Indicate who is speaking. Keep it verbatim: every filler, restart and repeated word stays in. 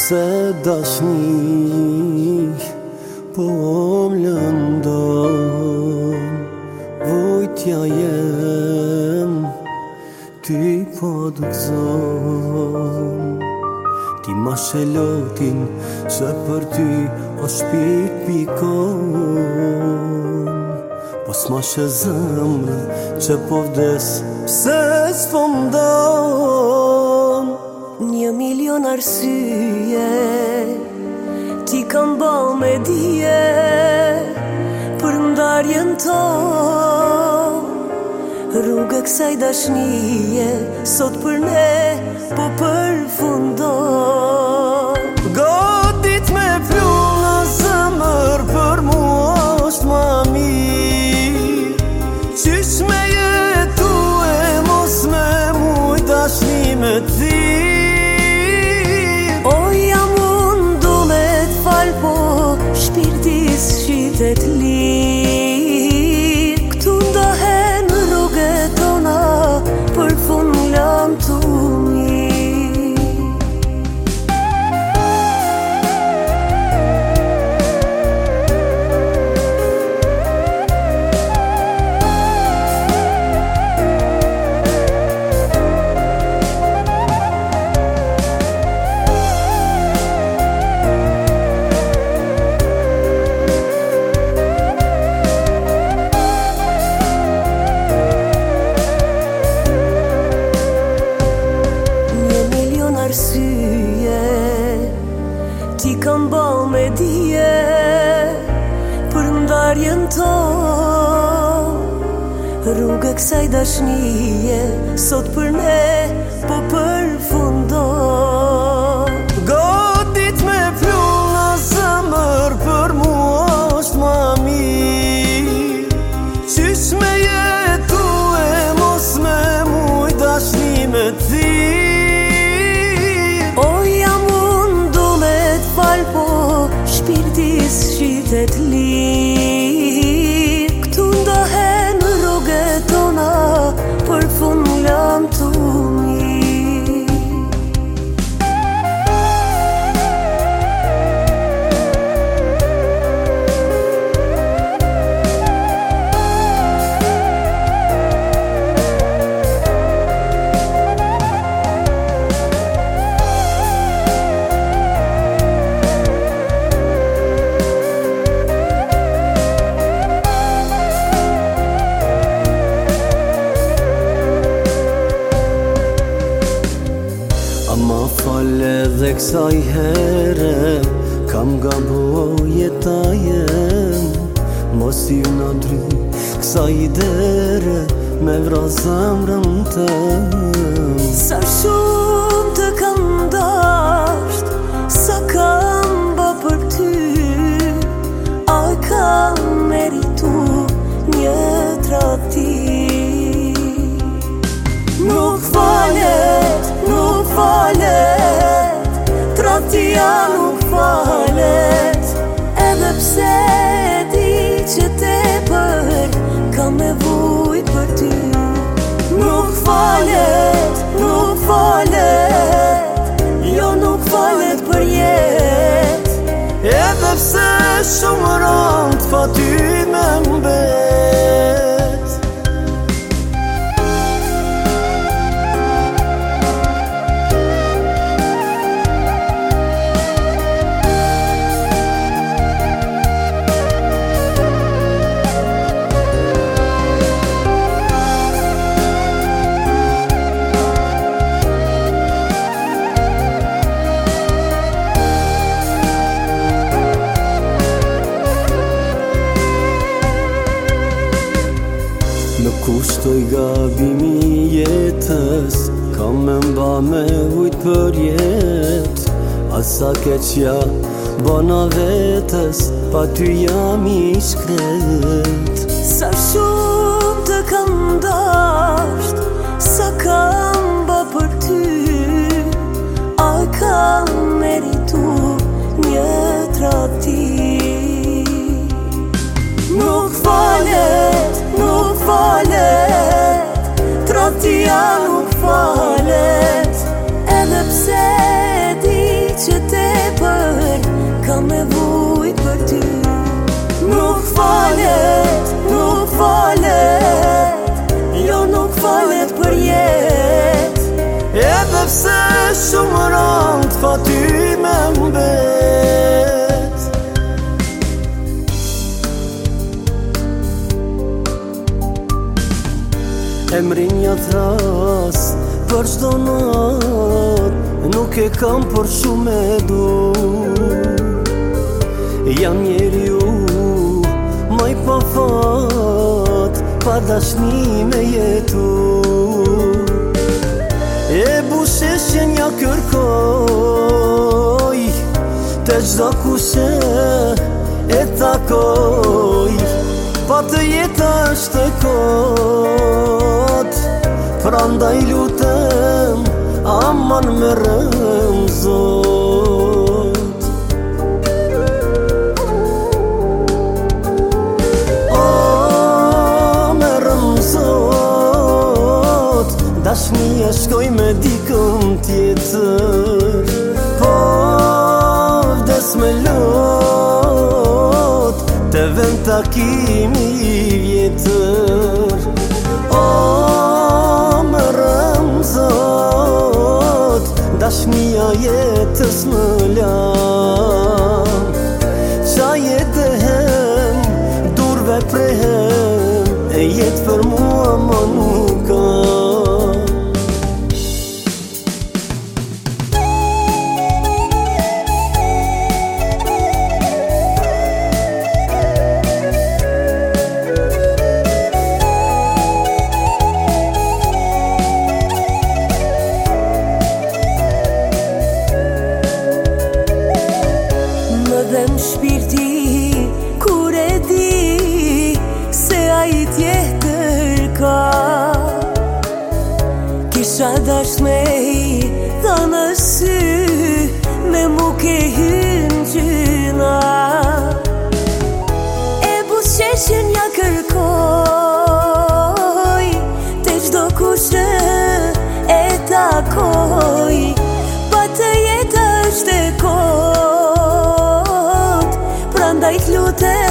Speaker 1: Se dashni po më lëndon, vujtja jem, ty po dukzon. Ti ma shelotin që për ty o shpit pikon, pos ma she zemrë që po vdes pse s'po mdon.
Speaker 2: Një milion arsye ti kam ba me dije për ndarjen ton. Rrugë kësaj dashnije sot për ne po përfundon.
Speaker 1: Godit me plu në zemër për mua është ma mirë, qysh me jetu e mos me muj dashni me ti.
Speaker 2: Shpirtis shitet lirë, këtu ndahen rrugët tona, për fund lam të mirë. Ti kam ba me dije për ndarjen ton. Rrugë kësaj dashnije sot për ne po përfundon.
Speaker 1: Godit me plu në zemër për mua është ma mirë, qysh me jetu e mos me muj dashni me ti.
Speaker 2: Shpirtis shitet lirë, këtu ndahen rrugët tona, për fund lam të mirë.
Speaker 1: Ma fale dhe kësaj here, kam gabu jeta jem, mos ju në dry kësaj dere, me vra zemrën tem.
Speaker 2: Sa shumë të kam dasht, sa kam ba për ty, a kam meritu një tradhti. Nuk falet, nuk falet, tradhtia nuk falet, edhe pse di që tepër kam nevojë për ty. Nuk falet, nuk falet, jo nuk falet për jetë,
Speaker 1: edhe pse shumë rënd pa ty me mbet. Nuk kushtoj gabimi jetës, kam me mba me vujt për jet. Asa keqja bona vetës, pa ty jam i shkret.
Speaker 2: Sa shumë të kam dasht, sa kam ba për ty, a kam meritu një tradhti. Nuk falet, nuk falet, tradhtia nuk falet, edhe pse di që te
Speaker 1: pa ty me mbet. Emrin ja thras për çdo nat, nuk e kam për shumë e du. Jam njeriu maj pa fat, pa dashni me jetu. E busheshen ja kërkoj, te gjdo kushe e takoj, pa të jeta është e kot, prandaj lutem, aman me rëm Zot. O, me rëm Zot, dashni e shkoj me dikëm tjetër, po vdes me lot, te vend takimi vjetër. O, me rëm Zot, dashnia jetës më lam, qa jetë e hem, durve prehem, e jetë për mua ma nuk kam.
Speaker 2: Shpirti kur e di se a i tjetër ka, kisha dash me i thënë sy, me mu ke hynë gjyna. E busqeshën ja kërkoj, te gjdo kushe e takoj, pa të jetë është e kot, prandaj t'lutem